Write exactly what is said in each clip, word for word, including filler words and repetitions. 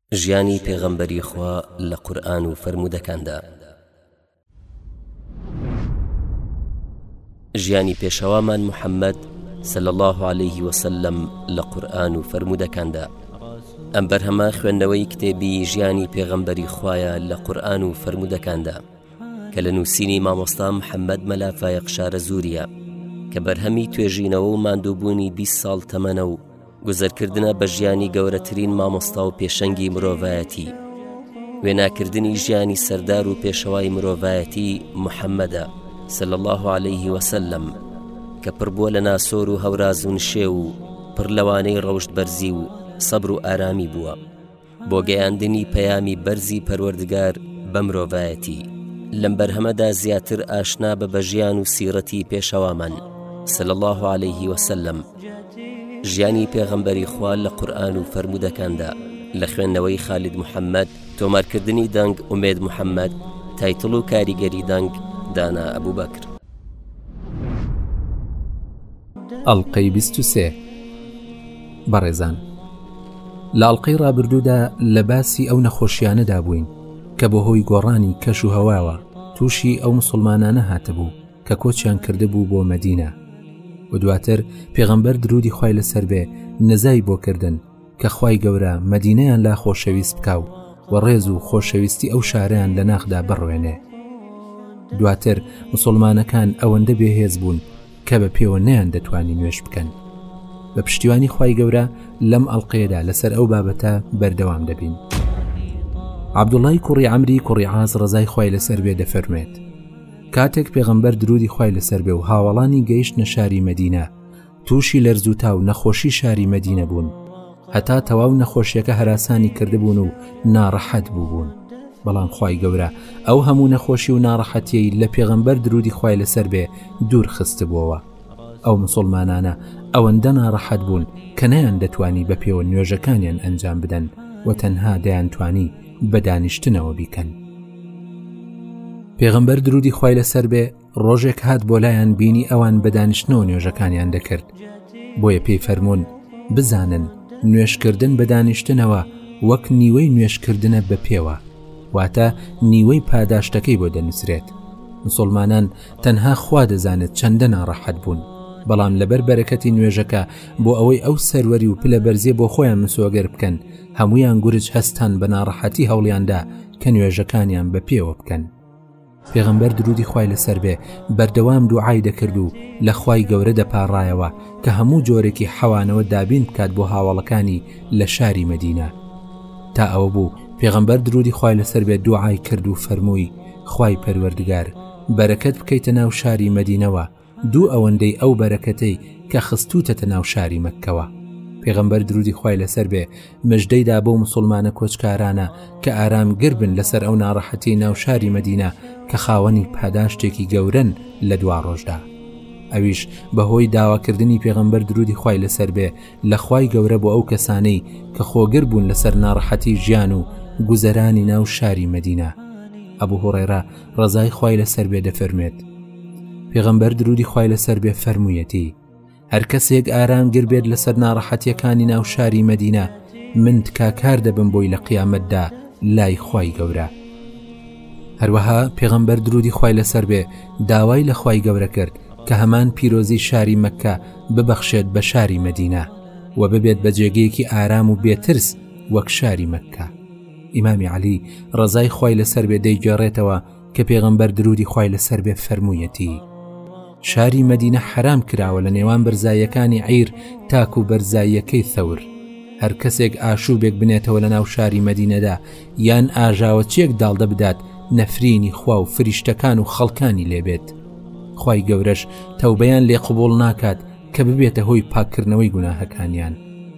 ژیانی پێغەمبەری خوا لە قورئان و فەرموودەکاندا. ژیانی پێشەوامان محەممەد صلی الله عليه وسلم لە قورئان و فەرموودەکاندا. ئەم بەرهەمە خوێندنەوەی کتێبی ژیانی پێغەمبەری خوایە لە قورئان و فەرموودەکاندا کە لە نووسینی مامۆستا محەممەد مەلا فایەقشارە زووریە کە بەرهەمی توێژینەوە و ماندووبوونی بیست ساڵ تەمەنە و گوزەرکردنە بە ژیانی گەورەترین مامۆستا و پێشەنگی مرۆڤایەتی، وێناکردنی ژیانی سەردار و پێشەوای مرۆڤایەتی محەممەدە صلی الله عليه وسلم کە پڕبووە لە ناسۆر و هەوراز و نشێ و پڕ لەوانەی ڕەوشت بەرزی و سەبر و ئارامی بووە بۆ گەیاندنی پەیامی بەرزی پەروەردگار بە مرۆڤایەتی. لەم بەرهەمەدا زیاتر ئاشنا بە بەژیان و سیرەتی پێشەوامان صلی الله عليه وسلم، ژیانی پێغەمبەری خوا لە قورئان و فەرموودەکاندا لە خوێندنەوەی خالید محەممەد، تۆمارکردنی دەنگ ئومێد محەممەد، تایتڵ و کاریگەری دەنگ دانا ئەبوو بەکر. ئەڵقەی بیست و سێ. بەڕێزان، لە ئەڵقەی ڕابردوودا لە باسی ئەو نەخۆشیانەدا بووین کە بۆ هۆی گۆڕانی کەش و هەواوە تووشی ئەو مسلمانانە هاتەبوو کە کۆچیان کردبوو بۆ مەدینە و دواتر پێغەمبەر درودی خوای لەسەر بێ نزای بۆ کردن کە خوای گەورە مەدینەیان لا خۆشەویست بکاو و ڕێز و خۆشەویستی ئەو شارەیان لە ناخدا بڕوێنێ. دواتر مسلمانەکان ئەوەندە بێهێز بوون کە بە پێوە نەیان دەتوانی نوێش بکەن. بە پشتیوانی خوای گەورە لەم ئەڵقەیەدا لەسەر ئەو بابەتە بەردەوام دەبین. عەبدوڵای کوڕی عەمری کوڕی عاز ڕەزای خوای لەسەر بێ دەفەرمێت کاتێک پێغەمبەر درودی خوای لەسەر بێ و هاوڵانی گەیشتنە شاری مەدینە، تووشی لەرزوتا و نەخۆشی شاری مەدینە بوون، هەتا تەواو نەخۆشیەکە هەراسانی کردبوون و ناڕەحەت بووبوون. بەڵام خوای گەورە ئەو هەموو نەخۆشی و ناڕەحەتیەی لە پێغەمبەر درودی خوای لەسەر بێ دوور خستبووەوە. ئەو مسلمانانە ئەوەندە ناڕەحەت بوون کە نەیان دەتوانی بە پێوە نوێژەکانیان ئەنجام بدەن و تەنها دەیانتوانی بە دانیشتنەوە بیکەن. پێغەمبەر درودی خوای لەسەر بێ ڕۆژێک هات بۆ لایەن بینی ئەوان بە دانیشتنەوە نوێژەکانیان دەکرد. بۆیە پێی فەرموون بزانن نوێشکردن بە دانیشتنەوە وەک نیوەی نوێشکردنە بە پێوە، واتە نیوەی پاداشتەکەی بۆ دەنووسرێت. مسلمانان تەنها خوا دەزانێت چەندە ناڕەحەت بوون، بەڵام لەبەر بەرەکەتی نوێژەکە بۆ ئەوەی ئەو سەروەری و پلە بەرزیە بۆ خۆیان مسۆگەر بکەن، هەمویان گورج هەستان بە ناڕەحەتی هەوڵیاندا کە نوێژەکانیان بە پێوە بکەن. پێغەمبەر درودی خوای لەسەر بێ بەردەوام دوعای دەکرد و لە خوای گەورە دەپاڕایەوە کە هەموو جۆرێکی حەوانەوە دابین بکات بۆ هاوڵەکانی لە شاری مەدینە. تا ئەوە بوو پێغەمبەر درودی خوای لەسەر بێ دوعای کرد و فەرمووی خوای پەروەردگار بەرەکەت بکەیتە ناو شاری مەدینەوە، دوو ئەوەندەی ئەو بەرەکەتەی کە خستوتەتە ناو شاری مەککەوە. پێغەمبەر درودی خوای لەسەر بێ مژدەیدا بۆ مسلمانە کۆچکارانە کە ئارامگر بن لەسەر ئەو ناڕەحەتی ناو شاری مەدینە کە خاوەنی پاداشتێکی گەورەن لە دوا ڕۆژدا. ئەویش بەهۆی داواکردنی پێغەمبەر درودی خوای لەسەر بێ لە خوای گەورە بۆ ئەو کەسانەی کە خۆگر بوون لەسەر ناڕەحەتی ژیان و گوزەرانی ناو شاری مەدینە. ئەبوو هوڕێرە ڕەزای خوای لەسەر بێ دەفەرمێت پێغەمبەر درودی خوای لەسەر بێ فەرموویەتی هەر کەسێک ئارامگر بێت لەسەر ناڕەحەتیەکانی ناو شاری مەدینە، من تکاکار دەبم بۆی لە قیامەتدا لای خوای گەورە. هەروەها پێغەمبەر درودی خوای لەسەر بێ داوای لە خوای گەورە کرد کە هەمان پیرۆزی شاری مەککە ببەخشێت بە شاری مەدینە و ببێت بە جێگەیەکی ئارام و بێترس وەک شاری مەککە. ئیمامی عەلی ڕەزای خوای لەسەر بێ دەیگەڕێتەوە کە پێغەمبەر درودی خوای لەسەر بێ فەرموویەتی شاری مەدینە حرام کراوە لە نێوان بەرزاییەکانی عیر تاکو بەرزاییەکەی ثەور. هەر کەسێک ئاشوبێک بنێتەوە لە ناو شاری مەدینەدا یان ئاژاوە چێک داڵدە بدات، نەفرینی خوا و فریشتەکان و خەڵکانی لێبێت. خوای گەورەش تەوبەیان لێ قبوڵ ناکات کە ببێتە هۆی پاککردنەوەی گوناهەکانیان.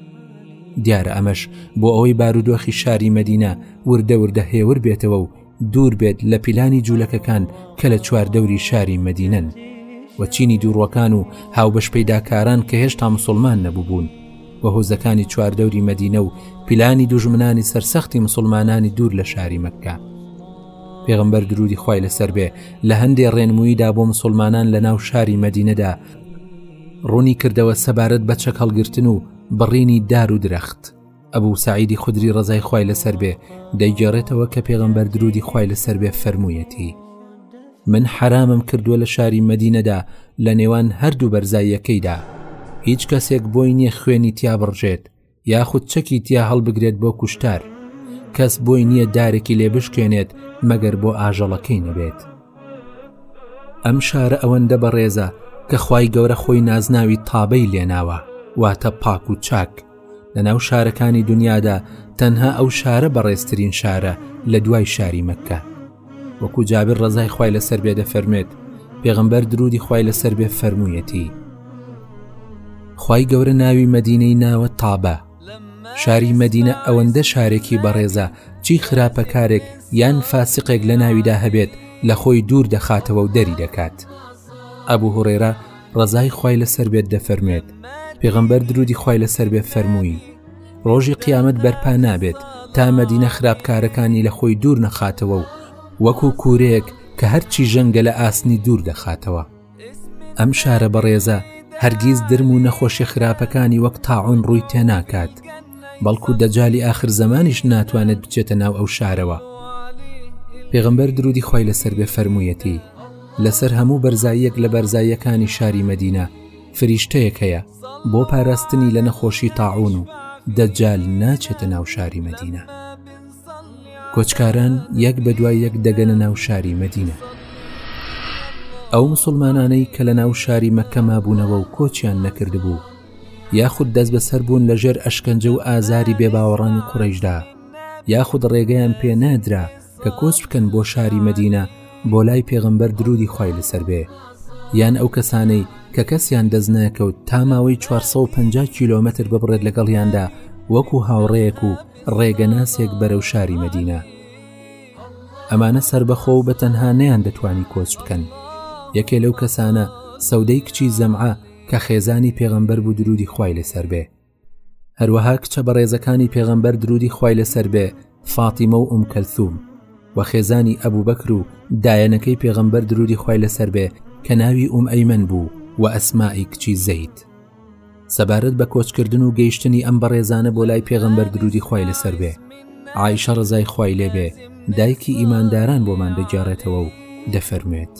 دیارە ئەمەش بۆ ئەوەی بارودۆخی شاری مەدینە وردە وردە هێور بێتەوە و دوور بێت لە پیلانی جوولەکەکان کە لە چواردەوری شاری مەدینەن و چینی دووڕوەکان و هاوبەش پەیداکاران کە هێشتا مسلمان نەبووبوون و هۆزەکانی چواردەوری مەدینە و پیلانی دوژمنانی سەرسەختی مسلمانانی دوور لە شاری مەککە. پێغەمبەر درودی خوای لەسەر بێ لە هەندێ ڕێنموویدا بۆ مسلمانان لە ناو شاری مەدینەدا ڕوونی کردەوە سەبارەت بە چەک هەڵگرتن و بڕینی دار و درەخت. ئەبوو سەعیدی خودری ڕەزای خوای لەسەر بێ دەیگەڕێتەوە کە پێغەمبەر درودی خوای لەسەر بێ فەرموویەتی: من حرامم کردووە لە شاری مەدینەدا لە نێوان هەردوو بەرزاییەکەیدا هیچ کەسێک بۆی نییە خوێنی تیا بڕژێت یاخود چەکی تیا هەڵبگرێت بۆ کوشتار، کەس بۆی نییە دارێکی لێ بشکێنێت مەگەر بۆ ئاژەڵەکەی نەبێت. ئەم شارە ئەوەندە بەڕێزە کە خوای گەورە خۆی نازناوی تابەی لێناوە، واتە پاک و چاک. لە ناو شارەکانی دنیادا تەنها ئەو شارە بەڕێزترین شارە لە دوای شاری مەککە. وەکو جابر ڕەزای خوای لەسەر بێ دەفەرمێت پێغەمبەر درودی خوای لەسەر بێ فەرموویەتی: خوای گەورە ناوی مەدینەی ناوە تابە. شاری مەدینە ئەوەندە شارێکی بەڕێزە چی خراپەکارێک یان فاسقێک لە ناویدا هەبێت لە خۆی دوور دەخاتەوە و دەری دەکات. ئەبوو هوڕێرە ڕەزای خوای لەسەر بێت دەفەرمێت پێغەمبەر درودی خوای لەسەر بێ فەرمووی: ڕۆژی قیامەت بەرپا نابێت تا مەدینە خراپکارەکانی لە خۆی دوور نەخاتەوە و وەکو کوورەیەک کە هەرچی ژەنگە لە ئاسنی دوور دەخاتەوە. ئەم شارە بەڕێزە هەرگیز درم و نەخۆشی خراپەکانی وەک تاعون ڕووی تێناکات، بەڵکو دەجالی آخر زەمانیش ناتوانێت بچێتە ناو ئەو شارەوە. پێغەمبەر درودی خوای لەسەر بێ فەرموویەتی: لەسەر هەموو بەرزاییەک لە بەرزاییەکانی شاری مەدینە فریشتەیەک هەیە بۆ پاراستنی لە نەخۆشی تاعون و دەجال ناچێتە ناو شاری مەدینە. کۆچکاران یەک بە دوای یەک دەگەنە ناو شاری مەدینە. ئەو مسلمانانەی کە لە ناو شاری مەککە مابوونەوە و کۆچیان نەکردبوو یاخود دەست بەسەر بوون لەژێر ئەشکەنجە و ئازاری بێباوەڕانی قوڕەیشدا، یاخود ڕێگەیان پێ نادرا کە کۆچ بکەن بۆ شاری مەدینە بۆ لای پێغەمبەر درودی خوای لەسەر بێ، یان ئەو کەسانەی کە کەسیان دەست نەکەوت تا ماوەی چوارسەد و پەنجا کیلۆمەتر ببڕێت لەگەڵیاندا وەکو هاوڕێیەک و ڕێگەناسێک بەرەو شاری مەدینە. ئەمانە سربەخۆ و بەتەنها نەیان دەتوانی کۆچ بکەن. یەکێ لەو کەسانە سەودەی کچی زەمعە کە خێزانی پێغەمبەر بوو درودی خوای لەسەر بێ. هەروەها کچە بەڕێزەکانی پێغەمبەر درودی خوای لەسەر بێ فاتیمە و ئوم کەلثوم و خێزانی ئەبوو بەکر و دایەنەکەی پێغەمبەر درودی خوای لەسەر بێ کە ناوی ئوم ئەیمەن بوو و ئەسمائی کچی زەید. سەبارەت بە کۆچکردن و گەیشتنی ئەم بەڕێزانە بۆ لای پێغەمبەر درودی خوای لەسەر بێ، عایشە ڕەزای خوای لێ بێ دایکی ئیمانداران بۆمان دەگێڕێتەوە و دەفەرمێت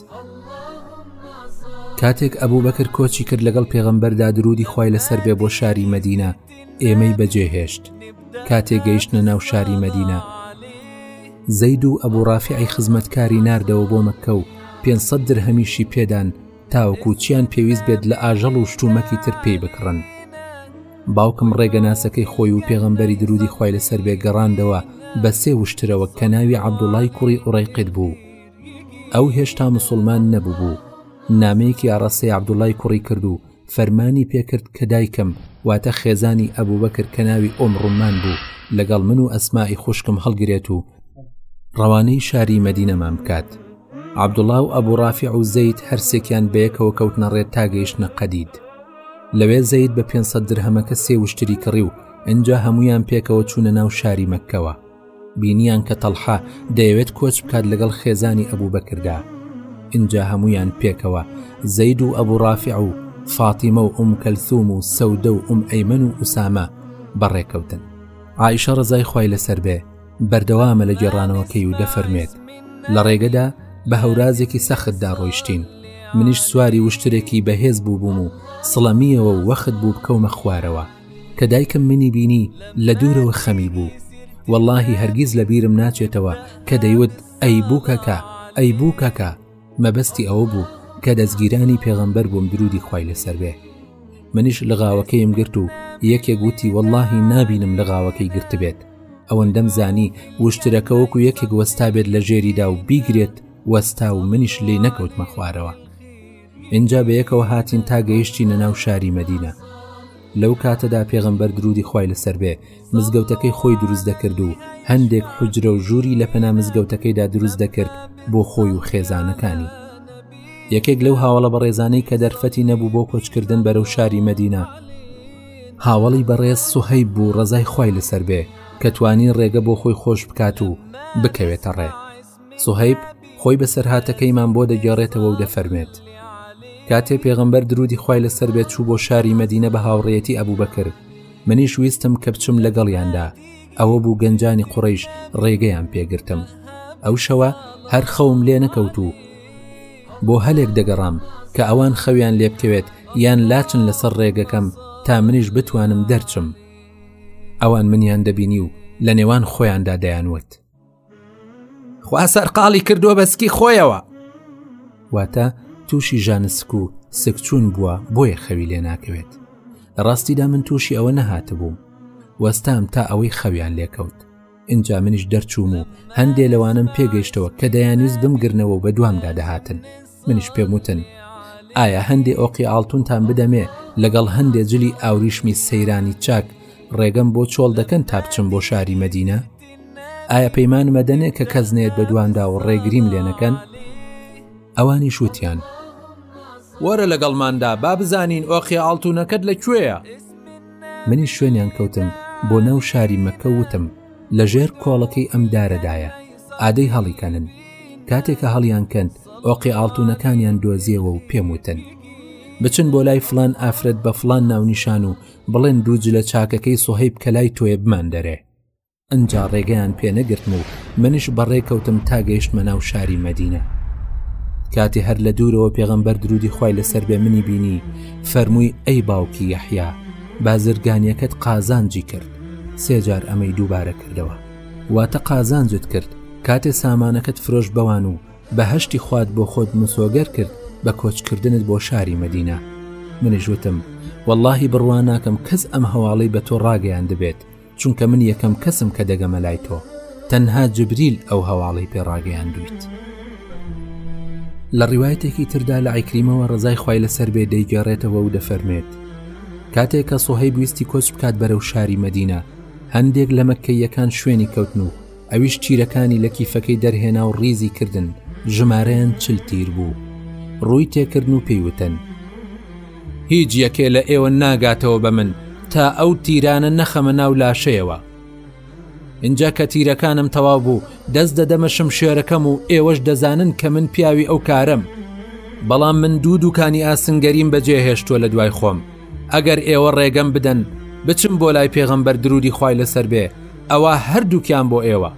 کاتێک ئەبوو بەکر کۆچی کرد لەگەڵ پێغەمبەردا درودی خوای لەسەر بێ بۆ شاری مەدینە، ئێمەی بەجێهێشت. کاتێک گەیشتنە ناو شاری مەدینە، زەید و ئەبوو ڕافیعی خزمەتکاری ناردەوە بۆ مەککە و پێنجسەد درهەمیشی پێدان تاوەکو چیان پێویست بێت لە ئاژەڵ و شتومەکی تر پێی بکڕن. باوکم ڕێگەناسەکەی خۆی و پێغەمبەری درودی خوای لەسەر بێ گەڕاندەوە بە سێ وشترەوە کە ناوی عەبدوڵای کوڕی ئوڕەیقیت بوو. ئەو هێشتا مسلمان نەبوو بوو. نامەیەکی ئاڕاستەی عەبدوڵای کوڕی کرد و فەرمانی پێکرد کە دایکم واتە خێزانی ئەبوو بەکر کە ناوی ئۆم ڕومان بوو لەگەڵ من و ئەسمائی خوشکم هەڵگرێت و ڕەوانەی شاری مەدینەمان بکات. عەبدوڵا و ئەبوو ڕافیع و زەید هەرسێکیان بەیەکەوە کەوتنە ڕێ تا گەیشتنە قەدید. لەوێ زەید بە پێنجسەد درهەمەکە سێ وشتری کڕی و ئەنجا هەمویان پێکەوە چوونە ناو شاری مەککەوە. بینیان کە تەڵحا دەیەوێت کۆچ بکات لەگەڵ خێزانی ئەبوو بەکردا. اینجا هەمویان پێکەوە زەید و ئەبوو ڕافیع و فاتیمە و ئوم کەلثوم و سەودە و ئوم ئەیمەن و ئوسامە بەڕێکەوتن. عایشە ڕەزای خوای لەسەر بێ بەردەوامە لە گێڕانەوەکەی و دەفەرمێت لە ڕێگەدا بە هەورازێکی سەختدا ڕۆیشتین. منیش سواری وشترێکی بەهێز بوو بووم و سڵەمیەوە و وەخت بوو بکەومە خوارەوە کە دایکم منی بینی لە دوورەوە خەمی بوو. واللهی هەرگیز لە بیرم ناچێتەوە کە دەیوت ئەی بووکەکە ئەی بووکەکە. مەبەستی ئەوە بوو کە دەستگیرانی پێغەمبەر بووم درودی خوای لەسەر بێ. منیش لغاوەکەیم گرت و یەکێک گوتی واللهی نابینم لغاوەکەی گرت بێت. ئەوەندەم زانی وشترەکە وەکو یەکێک وەستا بێت لە ژێریدا و بیگرێت وەستا و منیش لێ نەکەوتمە خوارەوە. اینجا بە یەکەوە هاتین تا گەیشتینە ناو شاری مەدینە. لەو کاتەدا پێغەمبەر درودی خوای لەسەر بێ مزگەوتەکەی خۆی دروست دەکرد و هەندێک حوجرە و ژووری لە پەنا مزگەوتەکەیدا دروست دەکرد بۆ خۆی و خێزانەکانی. یەکێک لەو هاوڵە بەڕێزانەی کە دەرفەتی نەبوو بۆ کۆچکردن بەرەو شاری مەدینە هاوڵی بەڕێز سوهەیب بوو ڕەزای خوای لەسەر بێ کە توانی ڕێگە بۆ خۆی خۆش بکات و بکەوێتە ڕێ. سوهەیب خۆی بەسەر هاتەکەیمان بۆ دەگێڕێتەوە و دەفەرمێت کاتێ پێغەمبەر درودی خوای لەسەر بێت چوو بۆ شاری مەدینە بە هاوڕێیەتی ئەبوو بەکر منیش ویستم کە بچم لەگەڵیاندا، ئەوە بوو گەنجانی قوڕەیش ڕێگەیان پێگرتم. ئەو شەوە هەر خەوم لێ نەکەوتو بۆ هەلێک دەگەڕام کە ئەوان خەویان لێ بکەوێت یان لاچن لەسەر ڕێگەکەم تا منیش بتوانم دەرچم. ئەوان منیان دەبینی و لە نێوان خۆیاندا دەیانوت خوا سەرقاڵی کردووە بەسکی خۆیەوە. واتە تووشی ژانسک و سکچوون بووە بۆیە خەوی لێ ناکەوێت. لە ڕاستیدا من تووشی ئەوە نەهاتە بووم، وەستام تا ئەوەی خەویان لێکەوت. اینجا منیش دەرچووم و هەندێ لەوانم پێگەیشتەوە کە دەیانویست بمگرنەوە و بە دوامدا دەهاتن. منیش پێم وتن ئایا هەندێ ئۆقی ئاڵتونتان بدەمێ لەگەڵ هەندێ جلی ئاوریشمی سەیرانی چاک ڕێگەم بۆ چۆڵ دەکەن تا بچم بۆ شاری مەدینە؟ ئایا پەیمانمە دەنێ کە کەس نێت بە دوامدا و ڕێگریم لێ نەکەن؟ ئەوانی شووتیان وەرە لەگەڵماندا با بزانین ئۆقی ئاڵتونەکەت لەکوێیە. منی شوێنیان کەوتم بۆ ناو شاری مەکە وتم لە ژێر کۆڵەکەی ئەم دارەدایە، ئادەی هەڵیکەنن. کاتێکە هەڵیان کەند ئۆقی ئاڵتونەکانیان دۆزیەوە و پێم وتن بچن بۆ لای فلان ئافرەت بە فلان ناونیشان و بڵێن دووج لە چاکەکەی سوهەیب کە لای تۆیە بمان دەرێ. ئەنجا ڕێگەیان پێ نەگرتم و منیش بەڕێ کەوتم تا گەیشتمە ناو شاری مەدینە. کاتی هەر لە دوورەوە پێغەمبەر درودی خوای لەسەر بێ منی بینی فەرمووی ئەی باوکی یەحیا بازرگانیەکەت قازانجی کرد. سێجار ئەمەی دووبارە کردەوە، واتە قازانجت کرد. کاتێ سامانەکەت فرۆش بەوان و بەهەشتی خوات بۆ خۆت مسۆگەر کرد بە کۆچکردنت بۆ شاری مەدینە. منیش وتم وەڵڵاهی بڕوان ناکەم کەس ئەم هەواڵەی بە تۆ ڕاگەیان دەبێت، چونکە من یەکەم کەسم کە دەگەمە لای تۆ، تەنها جبریل ئەو هەواڵەی پێ ڕاگەیان دویت. لە ڕیوایەتێکی تردا لە عیکریمەوە ڕزای خوای لەسەر بێ دەیگەڕێتەوە و دەفەرمێت کاتێک کە سوهەیب ویستی کۆچ بکات بەرەو شاری مەدینە، هەندێک لە مەککەیەکان شوێنی کەوتن و ئەویش تیرەکانی لە کیفەکەی دەرهێنا و ڕیزی کردن، ژمارەیان چل تیر بوو. ڕووی تێکردن و پێیوتن هیچ یەکێ لە ئێوە ناگاتەوە بە من تا ئەو تیرانە نەخەمە ناو لاشەیەوە. اینجا کە تیرەکانم تەواو بوو دەست دەدەمە شمشێرەکەم و ئێوەش دەزانن کە من پیاوی ئەو کارم، بەڵام من دوو دوکانی ئاسنگەریم بەجێهێشتووە لە دوای خۆم. ئەگەر ئێوە ڕێگەم بدەن بچم بۆ لای پێغەمبەر درودی خوای لەسەر بێ، ئەوە هەردووکیان بۆ ئێوە.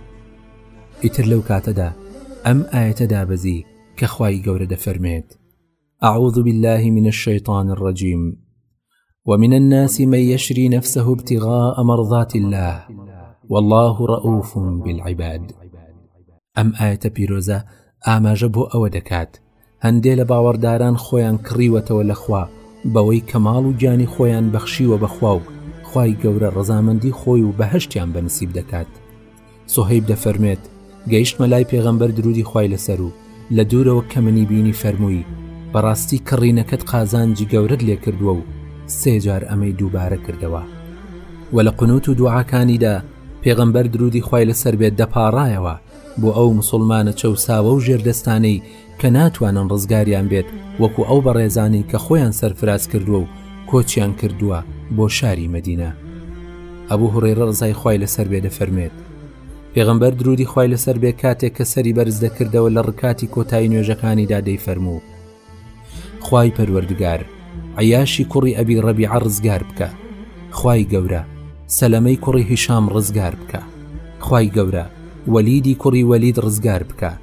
ئیتر لەو کاتەدا ئەم ئاەتە دابەزی کە خوای گەورە دەفەرمێت أعوذ بالله من الشيطان الرجيم ومن الناس من يشري نفسه ابتغاء مرضات الله والله رؤوف بالعباد. ئەم ئاەتە پیرۆزە ئاماژە بۆ ئەوە دەکات هەندێ لە باوەڕداران خۆیان کڕیوەتەوە لە خوا بەوەی کەماڵ و گیانی خۆیان بەخشیوە بەخوا و خوای گەورە ڕەزامەندی خۆی و بەهەشتیان بەنسیب دەکات. سوهەیب دەفەرمێت گەیشتمە لای پێغەمبەر درودی خوای لەسەر و لە دوورەوە کە منی بینی فەرمووی بەڕاستی کڕینەکەت قازانجی گەورەت لێ کردووە و سێجار ئەمەی دووبارە کردەوە. و لە قونوت و دوعاکانیدا پێغەمبەر درودی خوای لەسەر بێت دەپاڕایەوە بۆ ئەو مسڵمانە چەوساوە و ژێردەستانەی کە ناتوانن ڕزگاریان بێت وەکو ئەو بەڕێزانی کە خۆیان سەرفراز کردووە و کۆچیان کردووە بۆ شاری مەدینە. ئەبوو هوڕێرە ڕزای خوای لەسەر بێ دەفەرمێت پێغەمبەر درودی خوای لەسەر بێ کاتێک کە سەری بەرز دەکردەوە لە ڕکاتی کۆتایی نوێژەکانیدا دەیفەرموو خوای پەروەردگار عەیاشی کوڕی ئەبی ڕەبیعە ڕزگار بکە، خوای گەورە سەلەمەی کوڕی هیشام ڕزگار بکە، خوای گەورە وەلیدی کوڕی وەلید ڕزگار بکە،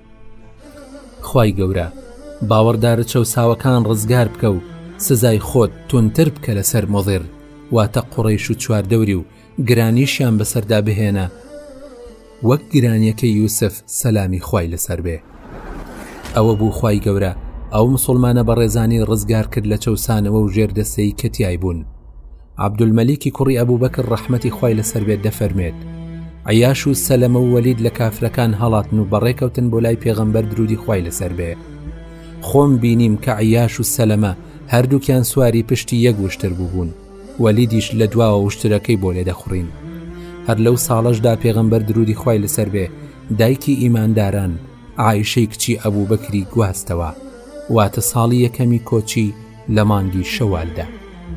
خوای گەورە باوەڕدارە چەوساوەکان ڕزگار بکە و سزای خۆت تونتر بکە لەسەر مۆضر، واتە قوڕەیش و چواردەوری و گرانیشیان بەسەردا بهێنە وەک گرانیەکەی یوسف سەلامی خوای لەسەر بێ. ئەوە بوو خوای گەورە ئەو مسڵمانە بەڕێزانی ڕزگار کرد لە چەوسانەوە و ژێردەسەی کەتیای بوون. عەبدولمەلیکی کوڕی ئەبوو بەکر ڕەحمەتی خوای لەسەر بێت دەفەرمێت عەیاش و سەلەمە و وەلید لە کافرەکان هەڵاتن و بەڕێکەوتن بۆ لای پێغەمبەر درودی خوای لەسەر بێ. خۆم بینیم کە عەیاش و سەلەمە هەردووکیان سواری پشتی یەک وشتر بووبوون، وەلیدیش لە دواوە وشترەکەی بۆ لێ دەخوڕین. هەر لەو ساڵەشدا پێغەمبەر درودی خوای لەسەر بێ دایکی ئیمانداران عایشەی کچی ئەبوو بەکری گواستەوە، واتە ساڵی یەکەمی کۆچی لە مانگی شەوالدا.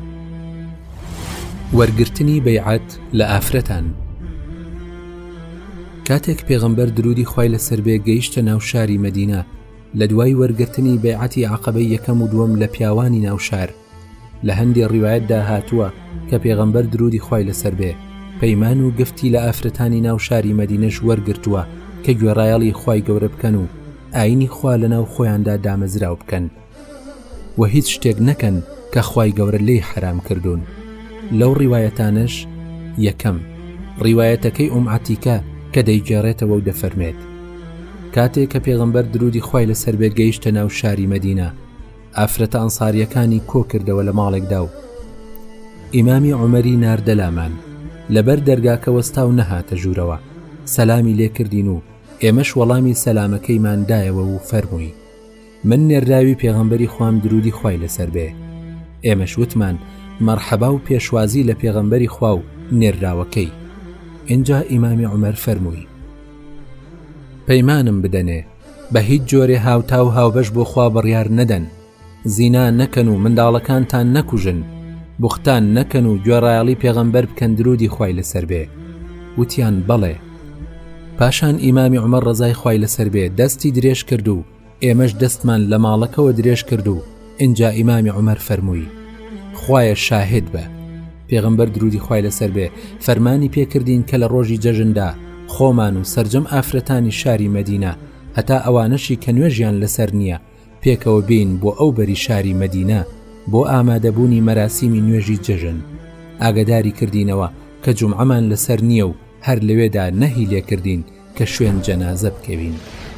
وەرگرتنی بەیعەت لە ئافرەتان. کاتێک پێغەمبەر درودی خوای لەسەر بێ گەیشتە ناو شاری مەدینە لە دوای وەرگرتنی بەیعەتی عەقەبەی یەکەم و دووەم لە پیاوانی ناو شار، لە هەندێک ڕیوایەتدا هاتووە کە پێغەمبەر درودی خوای لەسەر بێ پەیمان و گفتی لە ئافرەتانی ناو شاری مەدینەش وەرگرتووە کە گوێڕایەڵی خوای گەورە بکەن و ئاینی خوا لەناو خۆیاندا دامەزراو بکەن و هیچ شتێک نەکەن کە خوای گەورە لێی حرام کردوون. لەو ڕیوایەتانش یەکەم ڕیوایەتەکەی ئوم عەتیکە کە دەیگێڕێتەوە و دەفەرمێت کاتێک کە پێغەمبەر درودی خوای لەسەر بێ گەیشتە ناو شاری مەدینە ئافرەتە ئەنساریەکانی کۆ کردەوە لە ماڵێکدا و ئیمامی عومەری ناردە لامان لەبەر دەرگاکە وەستا و نەهاتە ژوورەوە سەلامی لێکردین و ئێمەش وەڵامی سەلامەکەیمان دایەوە و فەرمووی من نێراوی پێغەمبەری خوام درودی خوای لەسەر بێ. ئێمەش وتمان مەرحەبا و پێشوازی لە پێغەمبەری خوا و نێراوەکەی. اینجا ئیمامی عومەر فەرمووی پەیمانم بدەنێ بە هیچ جۆرێ هاوتا و هاوبەش بۆ خوا بڕیار نەدەن، زینا نەکەن و منداڵەکانتان نەکوژن، بوختان نەکەن و گوێڕایەڵی پێغەمبەر بکەن درودی خوای لەسەر بێ. وتیان بەڵێ. پاشان ئیمامی عومەر ڕەزای خوای لەسەر بێ دەستی درێژ کرد و ئێمەش دەستمان لە ماڵەکەوە درێژ کرد و اینجا ئیمامی عومەر فەرمووی خوایە شاهد بە. پێغەمبەر درودی خوای لەسەر بێ فەرمانی پێکردین کە لە ڕۆژی جەژندا خۆمان و سەرجەم ئافرەتانی شاری مەدینە هەتا ئەوانەشی کە نوێژیان لەسەر نییە پێکەوە بین بۆ ئەو بەری شاری مەدینە بۆ ئامادەبوونی مەراسیمی نوێژی جەژن. ئاگداری کردینەوە کە جومعەمان لەسەر نییە و هەر لەوێدا نەهی لێکردین کە شوێن جەنازە بکەوین.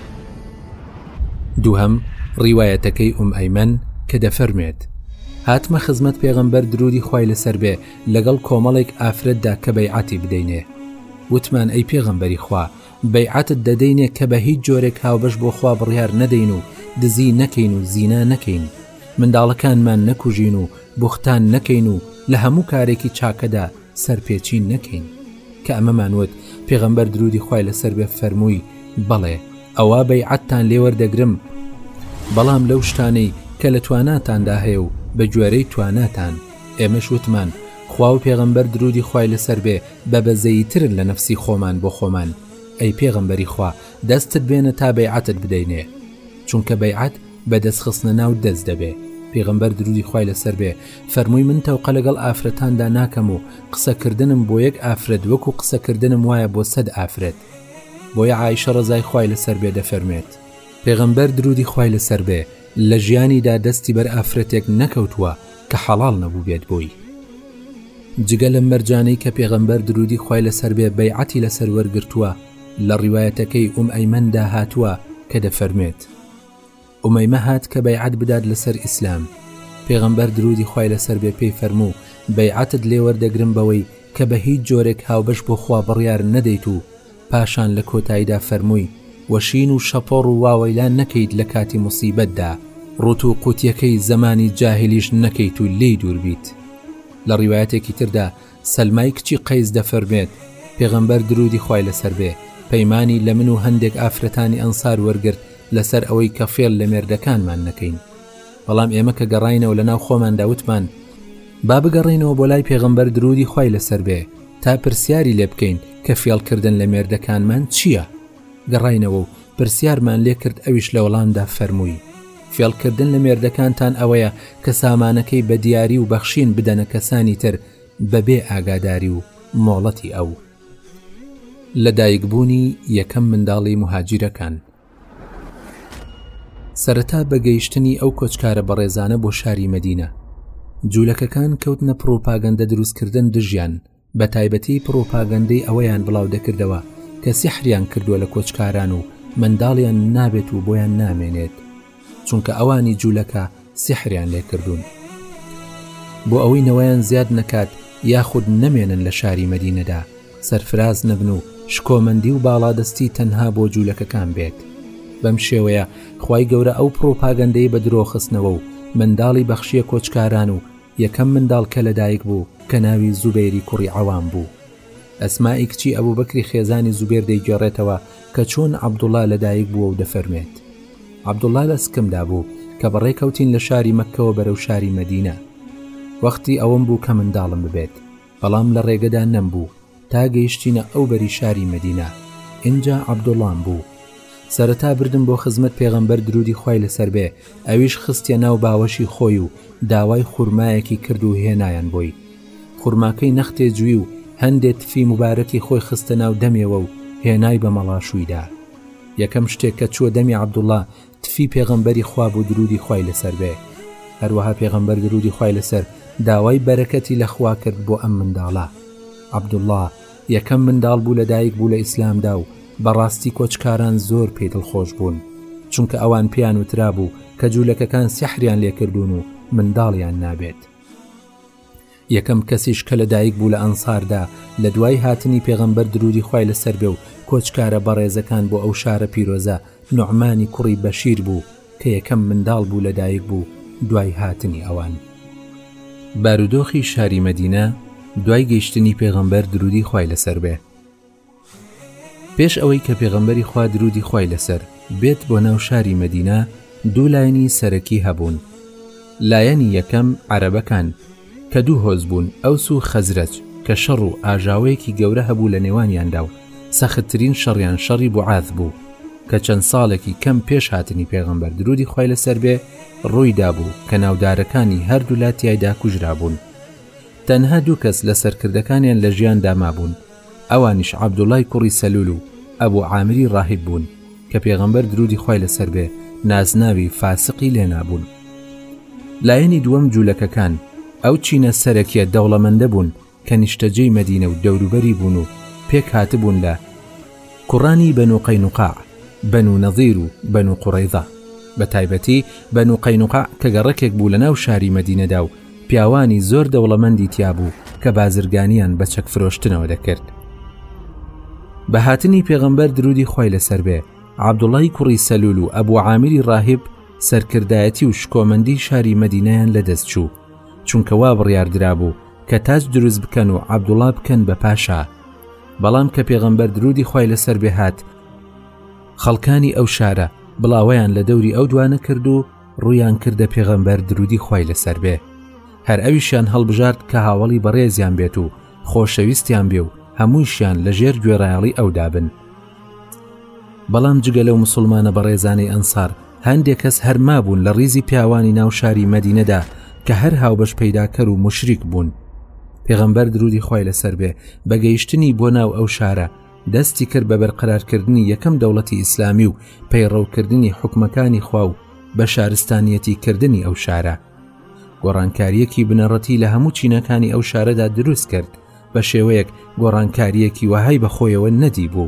دووهەم ڕیوایەتەکەی ئوم ئەیمەن کە دەفەرمێت هاتمە خزمەت پێغەمبەر درودی خوای لەسەر بێ لەگەڵ کۆمەڵێک ئافرەتدا کە بەیعەتی بدەینێ. وتمان ئەی پێغەمبەری خوا بەیعەتت دەدەینێ کە بە هیچ جۆرێک هاوبەش بۆ خوا بڕیار نەدەین و دزی نەکەین و زینا نەکەین، منداڵەکانمان نەکوژین و بوختان نەکەین و لە هەموو کارێکی چاکەدا سەرپێچی نەکەین. کە ئەمەمان وت پێغەمبەر درودی خوای لەسەر بێ فەرمووی بەڵێ ئەوە بەیعەتتان لێوەردەگرم، بەڵام لەو شتانەی کە لە تواناتاندا هەیە و بە گوێرەی تواناتان. ئێمەش وتمان خوا و پێغەمبەر درودی خوای لەسەر بێ بە بەزەییترن لە نەفسی خۆمان بۆ خۆمان. ئەی پێغەمبەری خوا دەستت بێنە تا بەیعەتت بدەینێ، چونکە بەیعەت بە دەستخستنە ناو دەست دەبێ. پێغەمبەر درودی خوای لەسەر بێ فەرمووی من تەوقە لەگەڵ ئافرەتاندا ناکەم و قسەکردنم بۆ یەک ئافرەت وەکو قسەکردنم وایە بۆ سەد ئافرەت. بۆیە عایشە ڕەزای خوای لەسەر بێ دەفەرمێت پێغەمبەر درودی خوای لەسەر بێ لە ژیانیدا دەستی بەر ئافرەتێک نەکەوتووە کە حەڵاڵ نەبوو بێت بۆی. جگە لە مەرجانەی کە پێغەمبەر درودی خوای لەسەر بێ بەیعەتی لەسەر وەرگرتووە لە ڕیوایەتەکەی ئوم ئەیمەندا هاتووە کە دەفەرمێت ئومەیمە هات کە بەیعەت بدات لەسەر ئیسلام. پێغەمبەر درودی خوای لەسەر بێ پێی فەرموو بەیعەتت لێوەردەگرم بەوەی کە بە هیچ جۆرێک هاوبەش بۆ خوا بڕیار نەدەیت و پاشان لە کۆتاییدا فەرمووی وەشین و شەپۆڕ و واوەیلان نەکەیت لە کاتی موسیبەتدا، ڕوت و قوتیەکەی زەمانی جاهلیش نەکەیت و لێی دوور بیت. لە ڕیوایەتێکی تردا سەلمای کچی قەیس دەفەرمێت پێغەمبەر درودی خوای لەسەر بێ پەیمانی لە من و هەندێک ئافرەتانی ئەنسار وەرگرت لەسەر ئەوەی کە فێڵ لە مێردەکانمان نەکەین، بەڵام ئێمە کە گەڕاینەوە لە ناو خۆماندا وتمان با بگەڕێنەوە بۆ لای پێغەمبەر درودی خوای لەسەر بێ تا پرسیاری لێ بکەین کە فێڵکردن لە مێردەکانمان چییە. گەڕاینەوە و پرسیارمان لێ کرد، ئەویش لە وەڵامدا فەرمووی فێڵکردن لە مێردەکانتان ئەوەیە کە سامانەکەی بە دیاری و بەخشین بدەنە کەسانی تر بەبێ ئاگاداری و مۆڵەتی ئەو. لەدایکبوونی یەکەم منداڵی مهاجیرەکان. سەرەتا بەگەیشتنی ئەو کۆچکارە بەڕێزانە بۆ شاری مەدینە جوولەکەکان کەوتنە پرۆپاگەندە دروستکردن دژیان، بە تایبەتی پرۆپاگەندەی ئەوەیان بڵاو دەکردەوە کە سیحریان کردووە لە کۆچکاران و منداڵیان نابێت و بۆیان نامێنێت، چونکە ئەوانی جوولەکە سیحریان لێ کردوون بۆ ئەوەی نەوەیان زیاد نەکات یاخود نەمێنن لە شاری مەدینەدا، سەرفراز نەبن و شکۆمەندی و باڵادەستی تەنها بۆ جوولەکەکان بێت. بەم شێوەیە خوای گەورە ئەو پرۆپاگەندەی بە درۆخستنەوە و منداڵی بەخشیە کۆچکاران و یەکەم منداڵ کە لەدایک بوو کە ناوی زوبێری کوڕی عەوام بوو. ئەسمائی کچی ئەبوو بەکری خێزانی زوبێر دەیگێڕێتەوە کە چۆن عەبدوڵڵا لەدایک بووە و دەفەرمێت عەبدوڵڵا لە سکمدا بوو کە بەڕێکەوتین لە شاری مەککەوە بەرەو شاری مەدینە. وەختی ئەوەم بوو کە منداڵم ببێت، بەڵام لە ڕێگەدا نەمبوو تا گەیشتینە ئەو بەری شاری مەدینە. اینجا عەبدوڵڵام بوو. سەرەتا بردم بۆ خزمەت پێغەمبەر درودی خوای لەسەر بێ، ئەویش خستیە ناو باوەشی خۆی و داوای خوورمایەکی کرد و هێنایان بۆی. خوورماکەی نەختێ جووی و هەندێک تفی مبارەکی خۆی خستە ناو دەمێەوە و هێنای بە مەڵاشوویدا. یەکەم شتێک کە چووە دەمی عەبدوڵڵا تفی پێغەمبەری خوا بوو درودی خوای لەسەر بێ. هەروەها پێغەمبەر درودی خوای لەسەر داوای بەرەکەتی لە خوا کرد بۆ ئەم منداڵە. عەبدوڵڵا یەکەم منداڵ بوو لە دایک بوو لە ئیسلامدا و بەڕاستی کۆچکاران زۆر پێی دڵخۆش بوون، چونکە ئەوان پێیان وترا بوو کە جوولەکەکان سیحریان لێکردوون و منداڵیان نابێت. یەکەم کەسیش کە لە دایک بوو لە ئەنساردا لە دوای هاتنی پێغەمبەر درودی خوای لەسەر بێ و کۆچکارە بەڕێزەکان بۆ ئەو شارە پیرۆزە نوعمانی کوڕی بەشیر بوو کە یەکەم منداڵ بوو لە دایک بوو دوای هاتنی ئەوان. بارودۆخی شاری مەدینە دوای گەیشتنی پێغەمبەر درودی خوای لەسەر بێ. پێش ئەوەی کە پێغەمبەری خوا درودی خوای لەسەر بێت بۆ ناو شاری مەدینە، دوو لایەنی سەرەکی هەبوون. لایەنی یەکەم عەرەبەکان کە دوو هۆز بوون، ئەوس و خەزرەج، کە شەڕ و ئاژاوەیەکی گەورە هەبوو لە نێوانیاندا و سەختترین شەڕیان شەڕی بوعاث بوو کە چەند ساڵێکی کەم پێش هاتنی پێغەمبەر درودی خوای لەسەر بێ ڕوویدا بوو کە ناودارەکانی هەردوو لا تیایدا کوژرا بوون. تەنها دوو کەس لە سەرکردەکانیان لە ژیاندا مابوون، ئەوانیش عەبدوڵای کوڕی سەلول و ئەبوو عامری ڕاهیب بوون کە پێغەمبەر درودی خوای لەسەر بێ نازناوی فاسقی لێ نابوون. لایەنی دووەم جوولەکەکان ئەو چینە سەرەکیە دەوڵەمەندە بوون کە نیشتەجێی مەدینە و دەوروبەری بوون و پێک هاتبوون لە کوڕانی بەنو قەینوقاع، بەنو نەظیر و بەنو قوڕەیضە. بە تایبەتی بەنو قەینوقاع کە گەڕەکێک بوو لە ناو شاری مەدینەدا و پیاوانی زۆر دەوڵەمەندی تیا بوو کە بازرگانیان بە چەک فرۆشتنەوە دەکرد. بە هاتنی پێغەمبەر درودی خوای لەسەر بێ، عەبدوڵای کوڕی سەلول و ئەبوو عامری ڕاهیب سەرکردایەتی و شکۆمەندی شاری مەدینەیان لەدەست چوو، چونکە وا بڕیاردرا بوو کە تاج دروست بکەن و عەبدوڵا بکەن بە پاشا. بەڵام کە پێغەمبەر درودی خوای لەسەر بێ هات، خەڵکانی ئەو شارە بڵاوەیان لە دەوری ئەو دوانە کرد و ڕوویان کردە پێغەمبەر درودی خوای لەسەر بێ. هەر ئەویشیان هەڵبژارد کە هاوڵی بەڕێزیان بێت و خۆشەویستیان بێ و هەموویشیان لە ژێر گوێڕایەڵی ئەودا بن. بەڵام جگە لەو مسلمانە بەڕێزانەی ئەنسار هەندێک کەس هەرما بوون لە ڕیزی پیاوانی ناو شاری مەدینەدا کە هەر هاوبەش پەیداکەر و مشریک بوون. پێغەمبەر درودی خوای لەسەر بێ بە گەیشتنی بۆ ناو ئەو شارە دەستی کرد بە بەرقەرارکردنی یەکەم دەوڵەتی ئیسلامی و پەیڕەوکردنی حکومەکانی خوا و بە شارستانیەتی کردنی ئەو شارە. گۆڕانکاریەکی بنەڕەتی لە هەموو چینەکانی ئەو شارەدا دروست کرد، بە شێوەیەک گۆڕانکاریەکی وەهای بەخۆیەوە نەدی بوو.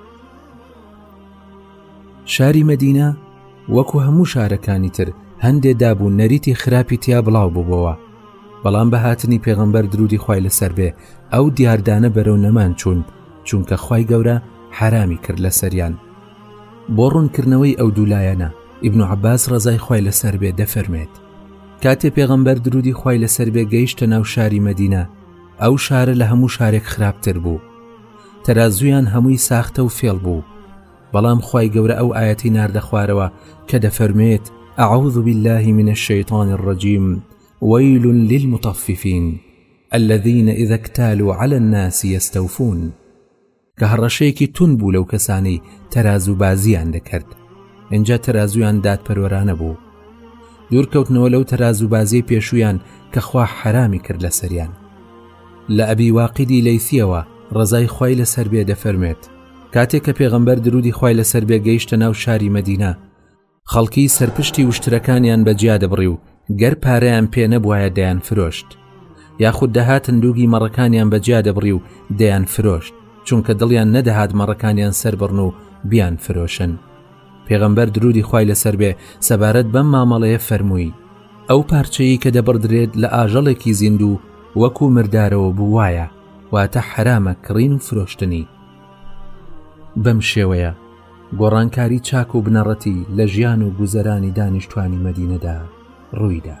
شاری مەدینە وەکو هەموو شارەکانی تر هەندێ دابوو نەریتی خراپی تیا بڵاو بووبەوە. بەڵام بە هاتنی پێغەمبەر درودی خوای لەسەر بێ ئەو دیاردانە بەرەو نەمان چوون، چونکە خوای گەورە حرامی کرد لە سەریان. بۆ ڕوونکردنەوەی ئەو دوولایەنە ئیبن عەباس ڕەزای خوای لەسەر بێ دەفەرمێت کاتێ پێغەمبەر درودی خوای لەسەر بێ گەیشتە ناو شاری مەدینە، ئەو شارە لە هەموو شارێک خراپتر بوو، تەرازویان هەمووی ساختە و فێڵ بوو. بەڵام خوای گەورە ئەو ئاەتی ناردە خوارەوە کە دەفەرمێت أعوذ بالله من الشيطان الرجيم ويل للمطففين الذين إذا اكتالوا على الناس يستوفون. کە هەڕەشەیەکی تون بوو لەو کەسانی تەرازوو بازیان دەکرد. ئینجا تەرازویان دادپەروەرانە بوو، دوورکەوتنەوە لەو تەرازوو بازیەی پێشویان کە خوا حرامی کرد لە سەریان. لە ئەبی واقیدی لەیثیەوە ڕەزای خوای لەسەر بێ دەفەرمێت کاتێک کە پێغەمبەر درودی خوای لەسەر بێ گەیشتە ناو شاری مەدینە، خەڵکی سەرپشتی وشترەکانیان بەجیا دەبڕی و گەر پارەیان پێ نەبوایە دەیان فرۆشت، یاخود دەهاتن دووگی مەڕەکانیان بەجیا دەبڕی و دەیان فرۆشت، چونکە دڵیان نەدەهات مەڕەکانیان سەربڕن و بیان فرۆشن. پێغەمبەر درودی خوای لەسەر بێ سەبارەت بەم مامەڵەیە فەرمووی ئەو پارچەیی کە دەبڕدرێت لە ئاژەڵێکی زیندوو وەکو مردارەوە بووایە، واتە حرامە کڕین و فرۆشتنی. بەم شێوەیە گۆڕانکاری چاک و بنەڕەتی لە ژیان و گوزەرانی دانیشتوانی مەدینەدا ڕوویدا.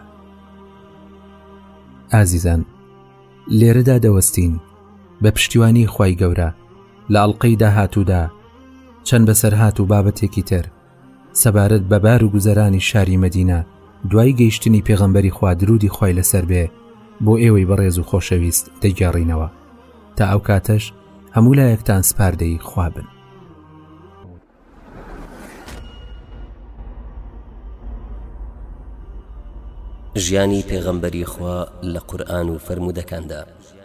ئازیزان، لێرەدا دەوەستین بە پشتیوانی خوای گەورە لە ئەڵقەی داهاتوودا چەند بەسەرهات و بابەتێکی تر سەبارەت بە بار و گوزەرانی شاری مەدینە دوای گەیشتنی پێغەمبەری خوا درودی خوای لەسەر بێ بۆ ئێوەی بەڕێز و خۆشەویست دەیگەڕینەوە. تا ئەو کاتەش هەموو لایەکتان سپاردەی خوا بن. ژیانی پێغەمبەری خوا لە قورئان و فەرموودەکاندا.